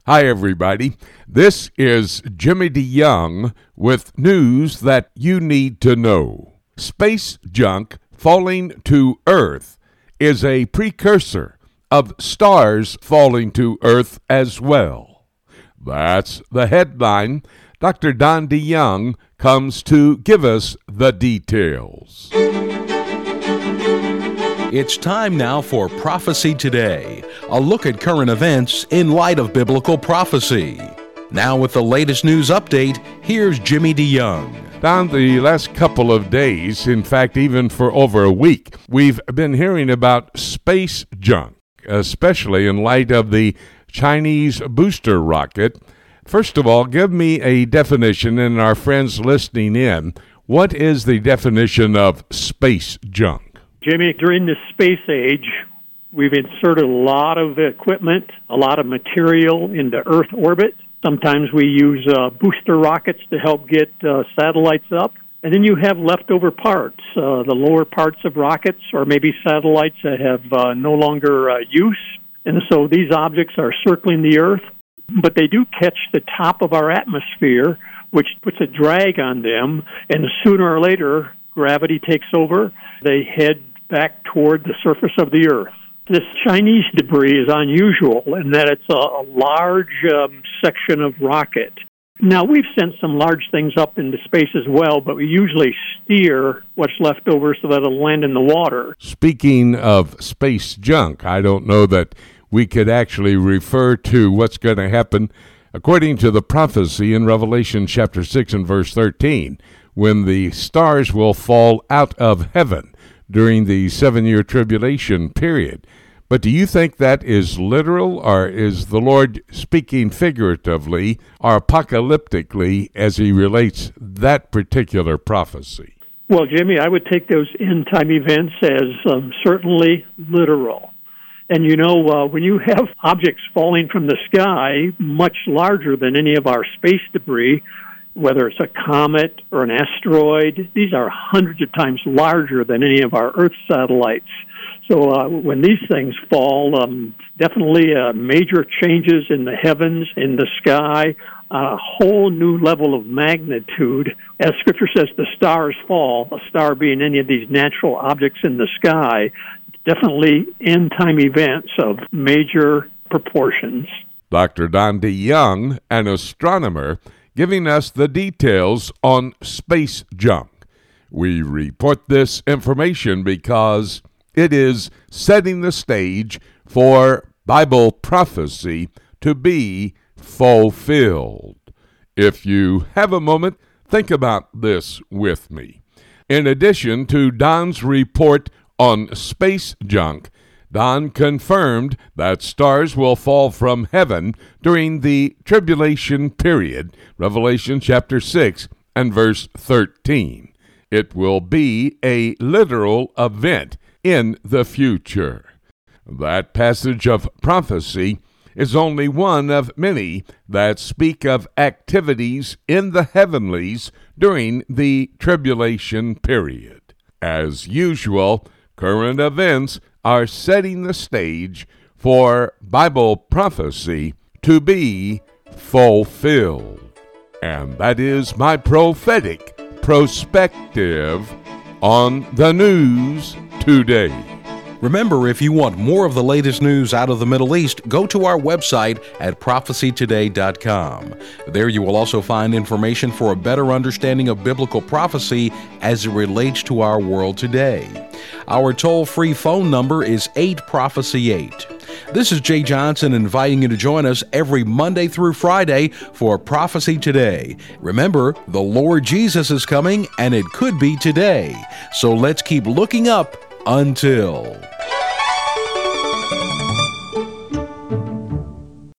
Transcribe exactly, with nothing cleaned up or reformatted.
Hi, everybody. This is Jimmy DeYoung with news that you need to know. Space junk falling to Earth is a precursor of stars falling to Earth as well. That's the headline. Doctor Don DeYoung comes to give us the details. It's time now for Prophecy Today, a look at current events in light of biblical prophecy. Now with the latest news update, here's Jimmy DeYoung. Down the last couple of days, in fact, even for over a week, we've been hearing about space junk, especially in light of the Chinese booster rocket. First of all, give me a definition, and our friends listening in, what is the definition of space junk? Jimmy, during the space age, we've inserted a lot of equipment, a lot of material into Earth orbit. Sometimes we use uh, booster rockets to help get uh, satellites up. And then you have leftover parts, uh, the lower parts of rockets or maybe satellites that have uh, no longer uh, use. And so these objects are circling the Earth, but they do catch the top of our atmosphere, which puts a drag on them. And sooner or later, gravity takes over. They head back toward the surface of the Earth. This Chinese debris is unusual in that it's a, a large um, section of rocket. Now, we've sent some large things up into space as well, but we usually steer what's left over so that it'll land in the water. Speaking of space junk, I don't know that we could actually refer to what's going to happen according to the prophecy in Revelation chapter six and verse thirteen, when the stars will fall out of heaven during the seven-year tribulation period. But do you think that is literal, or is the Lord speaking figuratively or apocalyptically as he relates that particular prophecy? Well, Jimmy, I would take those end-time events as um, certainly literal. And you know, uh, when you have objects falling from the sky much larger than any of our space debris, whether it's a comet or an asteroid, these are hundreds of times larger than any of our Earth satellites. So uh, when these things fall, um, definitely uh, major changes in the heavens, in the sky, a whole new level of magnitude. As Scripture says, the stars fall, a star being any of these natural objects in the sky, definitely end-time events of major proportions. Doctor Don DeYoung, an astronomer, giving us the details on space junk. We report this information because it is setting the stage for Bible prophecy to be fulfilled. If you have a moment, think about this with me. In addition to Don's report on space junk, Don confirmed that stars will fall from heaven during the tribulation period, Revelation chapter six and verse thirteen. It will be a literal event in the future. That passage of prophecy is only one of many that speak of activities in the heavenlies during the tribulation period. As usual, current events are setting the stage for Bible prophecy to be fulfilled. And that is my prophetic perspective on the news today. Remember, if you want more of the latest news out of the Middle East, go to our website at prophecy today dot com. There you will also find information for a better understanding of biblical prophecy as it relates to our world today. Our toll-free phone number is eight prophecy eight. This is Jay Johnson inviting you to join us every Monday through Friday for Prophecy Today. Remember, the Lord Jesus is coming, and it could be today. So let's keep looking up until...